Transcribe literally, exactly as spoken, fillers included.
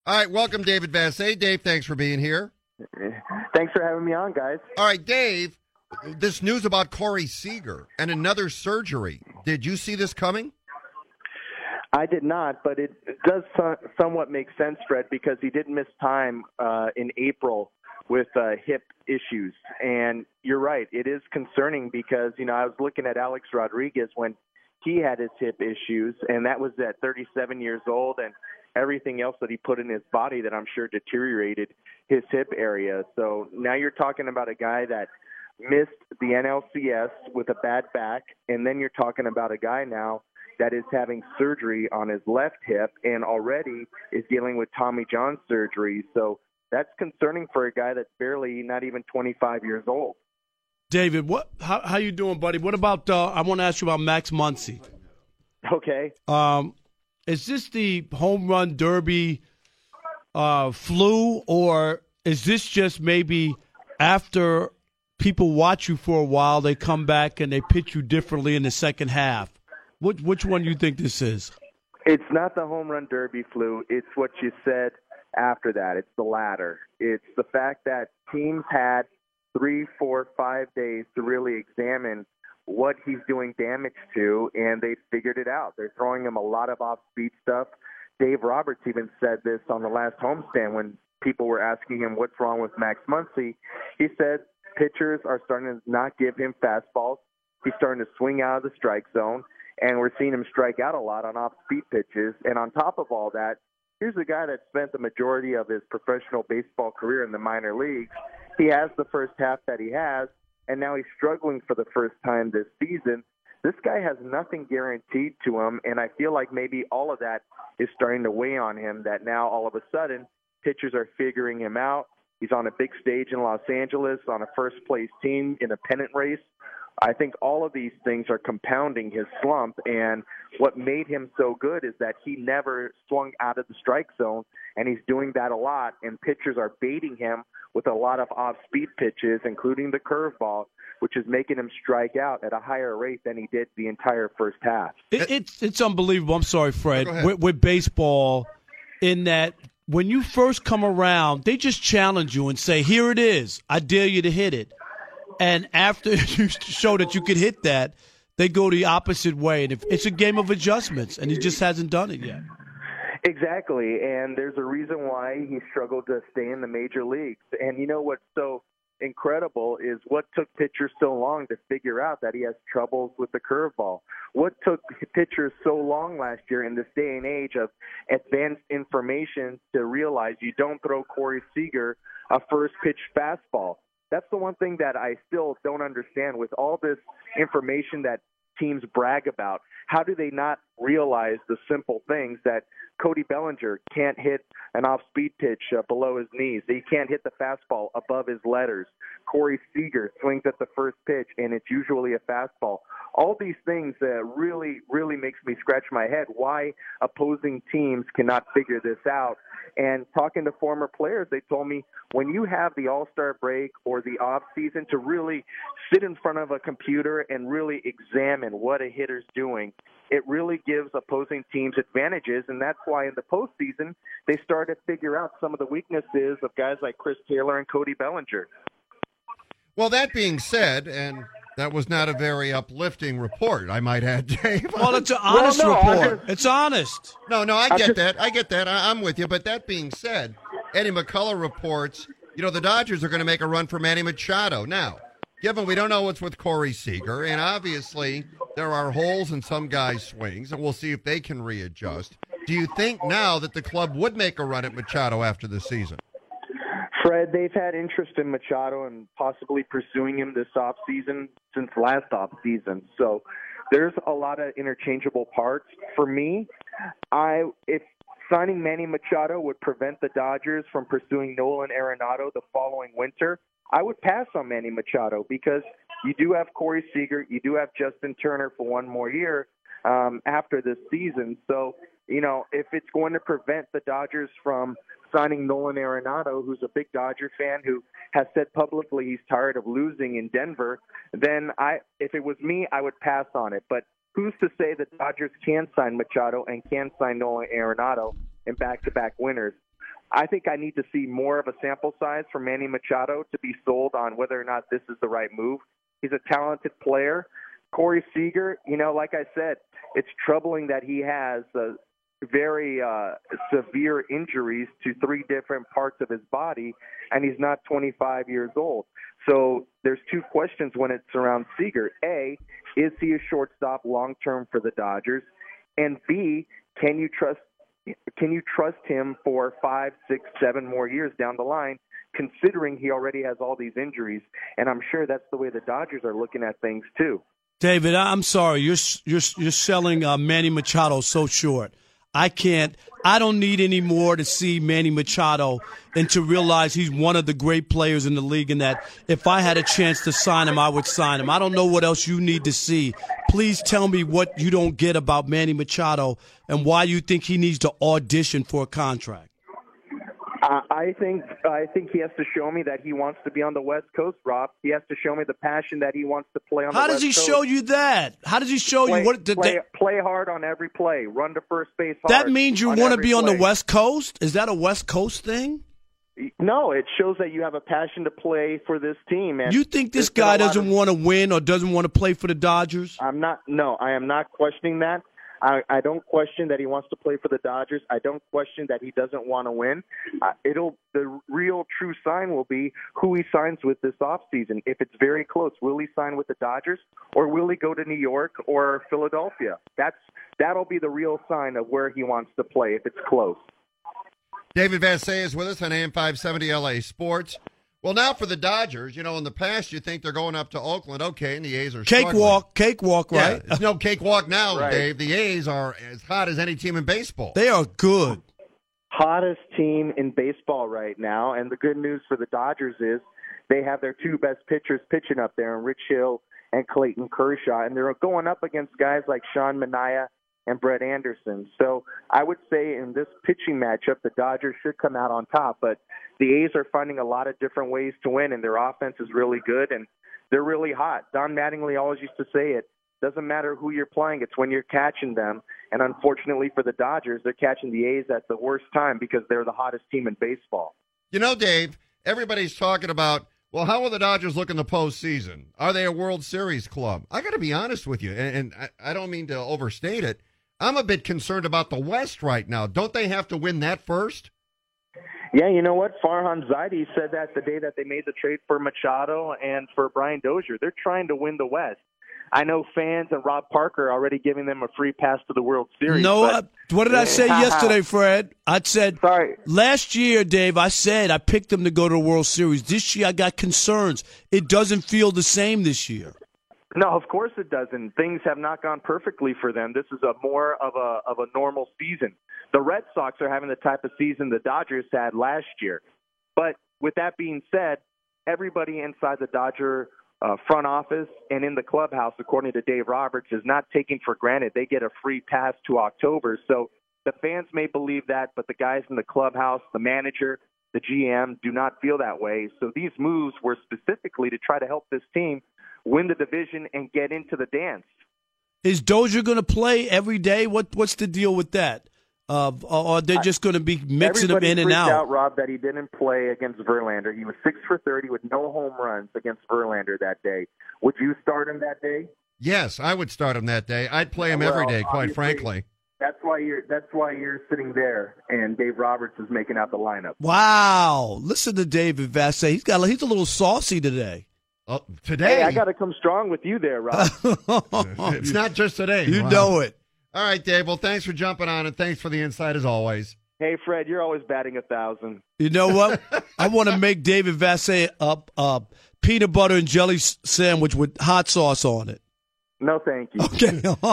All right, welcome, David Vassay. Dave, thanks for being here. Thanks for having me on, guys. All right, Dave, this news about Corey Seager and another surgery. Did you see this coming? I did not, but it does so- somewhat make sense, Fred, because he did miss time uh, in April with uh, hip issues. And you're right, it is concerning because, you know, I was looking at Alex Rodriguez when he had his hip issues, and that was at thirty-seven years old, and everything else that he put in his body that I'm sure deteriorated his hip area. So now you're talking about a guy that missed the N L C S with a bad back, and then you're talking about a guy now that is having surgery on his left hip and already is dealing with Tommy John surgery. So that's concerning for a guy that's barely not even twenty-five years old. David, what? How, how you doing, buddy? What about? Uh, I want to ask you about Max Muncy. Okay. Um, is this the home run derby uh, flu, or is this just maybe after people watch you for a while, they come back and they pitch you differently in the second half? Which which one do you think this is? It's not the home run derby flu. It's what you said after that. It's the latter. It's the fact that teams had three, four, five days to really examine what he's doing damage to, and they figured it out. They're throwing him a lot of off-speed stuff. Dave Roberts even said this on the last homestand when people were asking him what's wrong with Max Muncy. He said pitchers are starting to not give him fastballs. He's starting to swing out of the strike zone, and we're seeing him strike out a lot on off-speed pitches. And on top of all that, here's a guy that spent the majority of his professional baseball career in the minor leagues. He has the first half that he has, and now he's struggling for the first time this season. This guy has nothing guaranteed to him, and I feel like maybe all of that is starting to weigh on him, that now all of a sudden pitchers are figuring him out. He's on a big stage in Los Angeles on a first-place team in a pennant race. I think all of these things are compounding his slump, and what made him so good is that he never swung out of the strike zone, and he's doing that a lot, and pitchers are baiting him with a lot of off-speed pitches, including the curveball, which is making him strike out at a higher rate than he did the entire first half. It, it's it's unbelievable. I'm sorry, Fred, Go ahead. with, with baseball, in that when you first come around, they just challenge you and say, here it is. I dare you to hit it. And after you show that you could hit that, they go the opposite way. And if it's a game of adjustments, and he just hasn't done it yet. Exactly, and there's a reason why he struggled to stay in the major leagues. And you know what's so incredible is what took pitchers so long to figure out that he has troubles with the curveball. What took pitchers so long last year in this day and age of advanced information to realize you don't throw Corey Seager a first-pitch fastball. That's the one thing that I still don't understand with all this information that teams brag about. How do they not realize the simple things that Cody Bellinger can't hit an off-speed pitch uh, below his knees? He can't hit the fastball above his letters. Corey Seager swings at the first pitch, and it's usually a fastball. All these things uh, really, really makes me scratch my head why opposing teams cannot figure this out. And talking to former players, they told me when you have the All-Star break or the off-season to really sit in front of a computer and really examine what a hitter's doing, it really gives opposing teams advantages, and that's why in the postseason they started to figure out some of the weaknesses of guys like Chris Taylor and Cody Bellinger. Well, that being said, and that was not a very uplifting report, I might add, Dave. Well, it's an honest Well, no, report. just, it's honest. No, no, I I'm get just, that. I get that. I, I'm with you. But that being said, Eddie McCullough reports, you know, the Dodgers are going to make a run for Manny Machado. Now, given we don't know what's with Corey Seager, and obviously there are holes in some guys' swings, and we'll see if they can readjust. Do you think now that the club would make a run at Machado after the season? Fred, they've had interest in Machado and possibly pursuing him this offseason since last offseason. So there's a lot of interchangeable parts. For me, I if signing Manny Machado would prevent the Dodgers from pursuing Nolan Arenado the following winter, I would pass on Manny Machado because you do have Corey Seager, you do have Justin Turner for one more year um, after this season. So, you know, if it's going to prevent the Dodgers from signing Nolan Arenado, who's a big Dodger fan who has said publicly he's tired of losing in Denver, then I, if it was me, I would pass on it. But who's to say the Dodgers can sign Machado and can sign Nolan Arenado in back-to-back winners? I think I need to see more of a sample size from Manny Machado to be sold on whether or not this is the right move. He's a talented player. Corey Seager, you know, like I said, it's troubling that he has uh, very uh, severe injuries to three different parts of his body, and he's not twenty-five years old. So there's two questions when it surrounds Seager. A, is he a shortstop long-term for the Dodgers? And B, can you trust can you trust him for five, six, seven more years down the line, considering he already has all these injuries? And I'm sure that's the way the Dodgers are looking at things too. David, I'm sorry. You're you're you're selling uh, Manny Machado so short. I can't. I don't need any more to see Manny Machado and to realize he's one of the great players in the league, and that if I had a chance to sign him, I would sign him. I don't know what else you need to see. Please tell me what you don't get about Manny Machado and why you think he needs to audition for a contract. Uh, I think I think he has to show me that he wants to be on the West Coast, Rob. He has to show me the passion that he wants to play on How the does West he Coast. show you that? How does he show play, you what? Did play, they, play hard on every play. Run to first base hard. that means you on want to every be on play. the West Coast? Is that a West Coast thing? No, it shows that you have a passion to play for this team. And You think this there's been a guy lot doesn't of- want to win or doesn't want to play for the Dodgers? I'm not. No, I am not questioning that. I, I don't question that he wants to play for the Dodgers. I don't question that he doesn't want to win. Uh, it'll the real true sign will be who he signs with this offseason. If it's very close, will he sign with the Dodgers or will he go to New York or Philadelphia? That's that'll be the real sign of where he wants to play if it's close. David Vassegh is with us on A M five seventy L A Sports. Well, now for the Dodgers, you know, in the past you think they're going up to Oakland, okay, and the A's are struggling. Cakewalk, cakewalk, Yeah, right? it's no cakewalk now, Right. Dave. The A's are as hot as any team in baseball. They are good. Hottest team in baseball right now, and the good news for the Dodgers is they have their two best pitchers pitching up there, and Rich Hill and Clayton Kershaw, and they're going up against guys like Sean Manaea and Brett Anderson. So I would say in this pitching matchup, the Dodgers should come out on top, but the A's are finding a lot of different ways to win, and their offense is really good, and they're really hot. Don Mattingly always used to say it, doesn't matter who you're playing, it's when you're catching them. And unfortunately for the Dodgers, they're catching the A's at the worst time because they're the hottest team in baseball. You know, Dave, everybody's talking about, well, how will the Dodgers look in the postseason? Are they a World Series club? I got to be honest with you, and, and I, I don't mean to overstate it. I'm a bit concerned about the West right now. Don't they have to win that first? Yeah, you know what? Farhan Zaidi said that the day that they made the trade for Machado and for Brian Dozier. They're trying to win the West. I know fans and Rob Parker are already giving them a free pass to the World Series. No, but, uh, what did I say yesterday, Fred? I said Sorry. last year, Dave, I said I picked them to go to the World Series. This year I got concerns. It doesn't feel the same this year. No, of course it doesn't. Things have not gone perfectly for them. This is a more of a of a normal season. The Red Sox are having the type of season the Dodgers had last year. But with that being said, everybody inside the Dodger uh, front office and in the clubhouse, according to Dave Roberts, is not taking for granted they get a free pass to October. So the fans may believe that, but the guys in the clubhouse, the manager, the G M do not feel that way. So these moves were specifically to try to help this team win the division and get into the dance. Is Dozier going to play every day? What What's the deal with that? Uh, or are they just going to be mixing Everybody them in and freaked out? out, Rob, that he didn't play against Verlander. He was six for thirty with no home runs against Verlander that day. Would you start him that day? Yes, I would start him that day. I'd play him Well, every day, quite obviously, frankly. That's why you're. That's why you're sitting there, and Dave Roberts is making out the lineup. Wow! Listen to David Vassegh. He's got. He's a little saucy today. Oh, today, Hey, I got to come strong with you there, Rob. it's not just today. You Wow. know it. All right, Dave. Well, thanks for jumping on, and thanks for the insight as always. Hey, Fred, you're always batting a thousand. You know what? I want to make David Vassegh up a peanut butter and jelly s- sandwich with hot sauce on it. No, thank you. Okay.